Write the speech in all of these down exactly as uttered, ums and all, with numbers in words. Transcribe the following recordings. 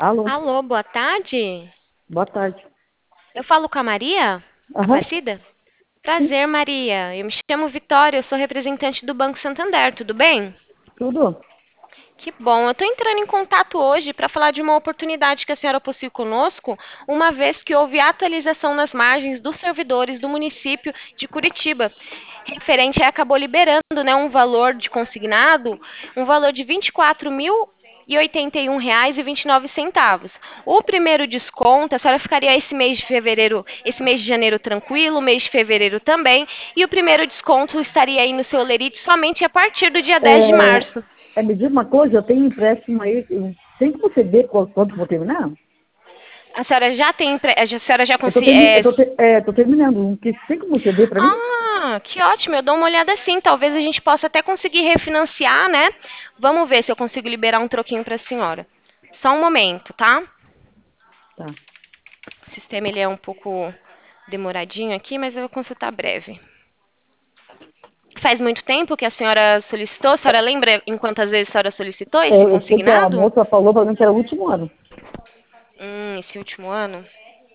Alô, Alô, boa tarde. boa tarde. Eu falo com a Maria Aham, Aparecida? sim, Prazer, Maria. Eu me chamo Vitória, eu sou representante do Banco Santander, tudo bem? tudo? Que bom. Eu estou entrando em contato hoje para falar de uma oportunidade que a senhora possui conosco, uma vez que houve atualização nas margens dos servidores do município de Curitiba. Referente aí, acabou liberando, né, um valor de consignado, um valor de vinte e quatro mil e oitenta e um reais e vinte e nove centavos. O primeiro desconto, a senhora ficaria esse mês de fevereiro, esse mês de janeiro tranquilo, o mês de fevereiro também, e o primeiro desconto estaria aí no seu lerite somente a partir do dia dez de março. É, é, me diz uma coisa, eu tenho empréstimo aí, eu- tem como você ver qual- quanto eu vou terminar? A senhora já tem, empre- a senhora já Eu tô, conseguiu. termi eu tô, te é, tô terminando, um que tem como você ver para mim? Ah, que ótimo, eu dou uma olhada sim. Talvez a gente possa até conseguir refinanciar, né? Vamos ver se eu consigo liberar um troquinho para a senhora. Só um momento, tá? Tá. O sistema ele é um pouco demoradinho aqui, mas eu vou consultar breve. Faz muito tempo que a senhora solicitou? A senhora lembra em quantas vezes a senhora solicitou É, esse eu sei que a consignado? moça falou para mim que era o último ano. Hum, esse último ano?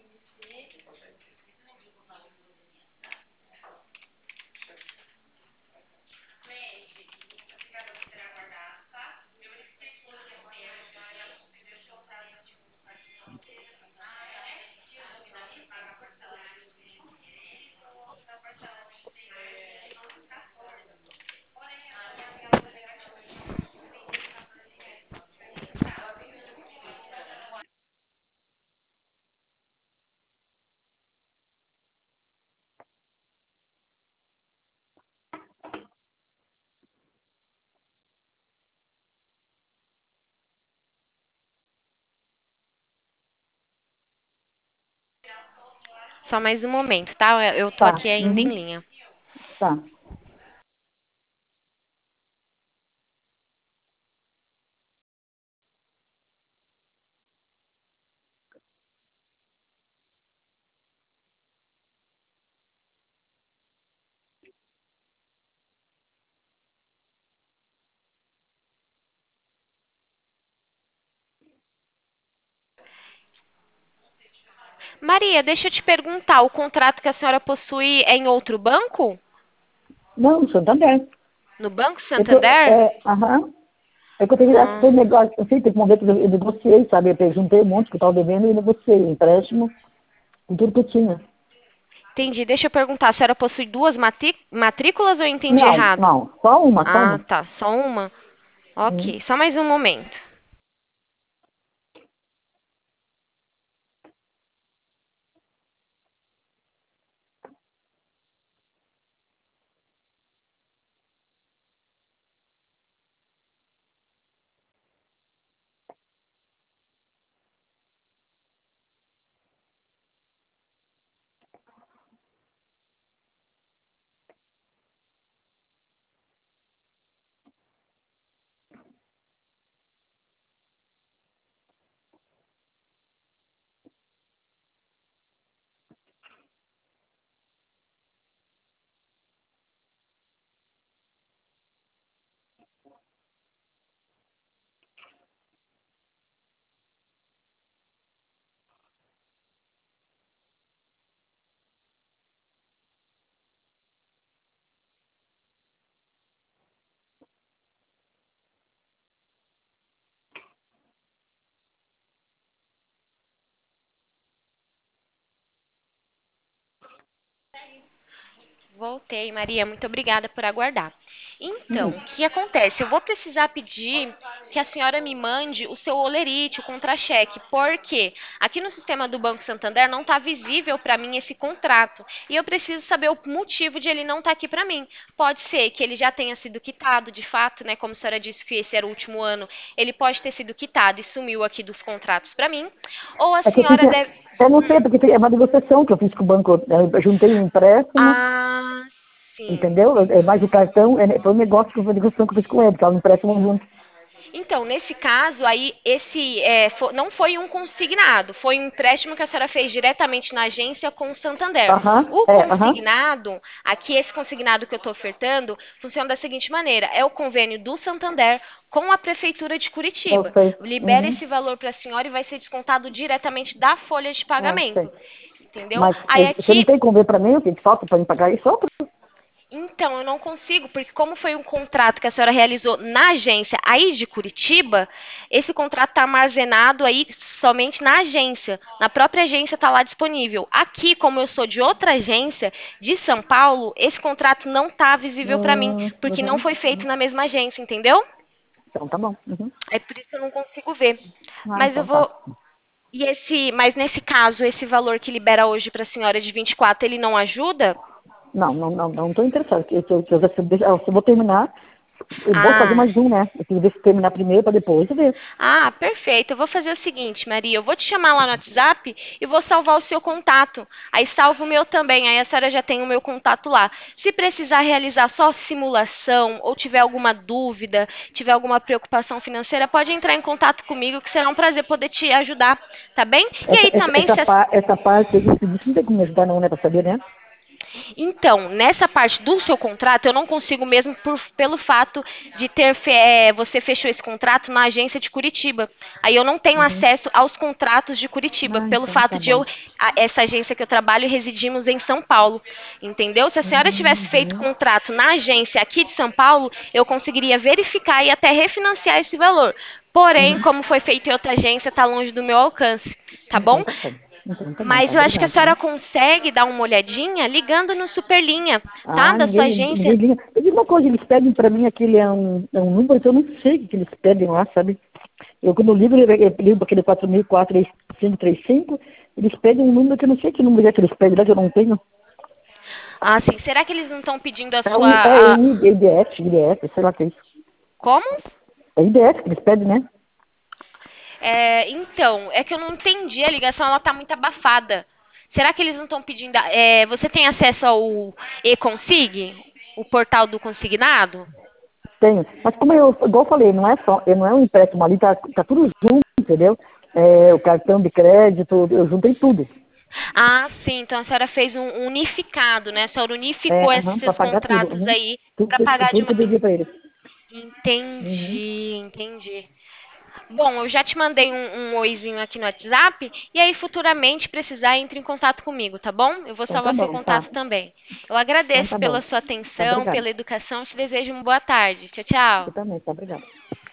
Só mais um momento, tá? Eu tô Tá, aqui ainda em uhum, linha. tá. Maria, deixa eu te perguntar, o contrato que a senhora possui é em outro banco? Não, Santander. No Banco Eu tô, Santander? é, aham. É que eu tenho, acho que Ah, foi negócio, eu sei, teve um momento que eu eu negociei, sabe? Eu juntei um monte que eu estava devendo e negociei o empréstimo com tudo que eu tinha. entendi. Deixa eu perguntar, a senhora possui duas matri- matrículas ou eu entendi Não, errado? não, só uma, só Ah, uma. tá. Só uma? Hum. Ok, só mais um momento. Voltei, Maria. Muito obrigada por aguardar. Então, Hum. o que acontece? Eu vou precisar pedir que a senhora me mande o seu olerite, o contra-cheque, porque aqui no sistema do Banco Santander não está visível para mim esse contrato. E eu preciso saber o motivo de ele não estar aqui para mim. Pode ser que ele já tenha sido quitado, de fato, né? Como a senhora disse que esse era o último ano, ele pode ter sido quitado e sumiu aqui dos contratos para mim. Ou a É que eu fiz, senhora deve. eu não sei, Hum. porque é uma negociação que eu fiz com o banco, né, eu juntei um empréstimo, Ah, sim. entendeu? É mais o cartão, é, foi um negócio que foi uma negociação que eu fiz com ele, que ela me empréstimo junto. Então, nesse caso, aí, esse é, fo- não foi um consignado, foi um empréstimo que a senhora fez diretamente na agência com o Santander. Aham, O é, aham, consignado, aqui esse consignado que eu estou ofertando, funciona da seguinte maneira: é o convênio do Santander com a Prefeitura de eu Curitiba. sei. Libera Uhum, esse valor para a senhora e vai ser descontado diretamente da folha de é, sei. pagamento. Entendeu? Mas Aí eh, você não aqui tem como ver para mim o que que falta para me pagar isso? Outro? então, eu não consigo, porque como foi um contrato que a senhora realizou na agência aí de Curitiba, esse contrato está armazenado aí somente na agência. Na própria agência está lá disponível. Aqui, como eu sou de outra agência, de São Paulo, esse contrato não está visível para mim, Hum, porque não uhum, foi feito uhum. na mesma agência, entendeu? Então tá bom. Uhum. É por isso que eu não consigo ver. Ah, Mas eu então tá. vou. E esse, mas nesse caso, esse valor que libera hoje para a senhora de vinte e quatro, ele não ajuda? Não, não, não, não estou interessado. Eu, eu, eu, já- se eu se eu vou terminar, é bom fazer Ah, mais um, né? Eu preciso ver se terminar primeiro para depois ver. Ah, perfeito. Eu vou fazer o seguinte, Maria. Eu vou te chamar lá no WhatsApp e vou salvar o seu contato. Aí salvo o meu também. Aí a senhora já tem o meu contato lá. Se precisar realizar só simulação ou tiver alguma dúvida, tiver alguma preocupação financeira, pode entrar em contato comigo, que será um prazer poder te ajudar, tá bem? E Essa, aí essa, também, essa, se a pa- essa parte aí que você disse, não tem como me ajudar não, né? Para saber, né? Então, nessa parte do seu contrato, eu não consigo mesmo por- pelo fato de ter fe- é, você fechou esse contrato na agência de Curitiba. Aí eu não tenho Uhum. acesso aos contratos de Curitiba, Ah, pelo então fato tá de eu, bom. a- essa agência que eu trabalho, residimos em São Paulo. Entendeu? Se a senhora tivesse feito Uhum. contrato na agência aqui de São Paulo, eu conseguiria verificar e até refinanciar esse valor. Porém, Uhum. como foi feito em outra agência, está longe do meu alcance. Tá Então bom? tá bom. Então tá bom, Mas tá. eu acho que a Obrigada, senhora né? consegue dar uma olhadinha ligando no Superlinha, tá? Ah, Da sua ninguém, ninguém agência. liga. Eu digo uma coisa, eles pedem pra mim aquele é um, é um número que eu não sei o que que eles pedem lá, sabe? Eu quando eu ligo, eu eu ligo aquele quatro mil e quatro, cinco três cinco, eles pedem um número que eu não sei que número é que eles pedem lá, que eu não tenho. Ah, sim. Será que eles não estão pedindo a É sua. um é a- I D F, I D F, sei lá o que é isso. Como? É I D F que eles pedem, né? É, então, é que eu não entendi. A ligação ela tá muito abafada. Será que eles não estão pedindo. a- é, você tem acesso ao e-consig? O portal do consignado? Tenho. Mas como eu, igual eu falei, não é só, não é um empréstimo ali, tá, tá tudo junto, entendeu? É, o cartão de crédito, eu juntei tudo. Ah, sim. Então a senhora fez um unificado, né? A senhora É, unificou aham, para esses pagar tudo. contratos Uhum. aí Tudo, para que- pagar de tudo que uma eu vez. devia para eles. Uhum. Entendi, entendi. Bom, eu já te mandei um, um oizinho aqui no WhatsApp e aí futuramente precisar entre em contato comigo, tá bom? Eu vou Então tá salvar seu bom, tá. contato também. Eu Então agradeço tá bom. pela sua Tá, atenção, obrigada. pela educação, te desejo uma boa tarde. Tchau, Você tchau. também, tá, obrigada.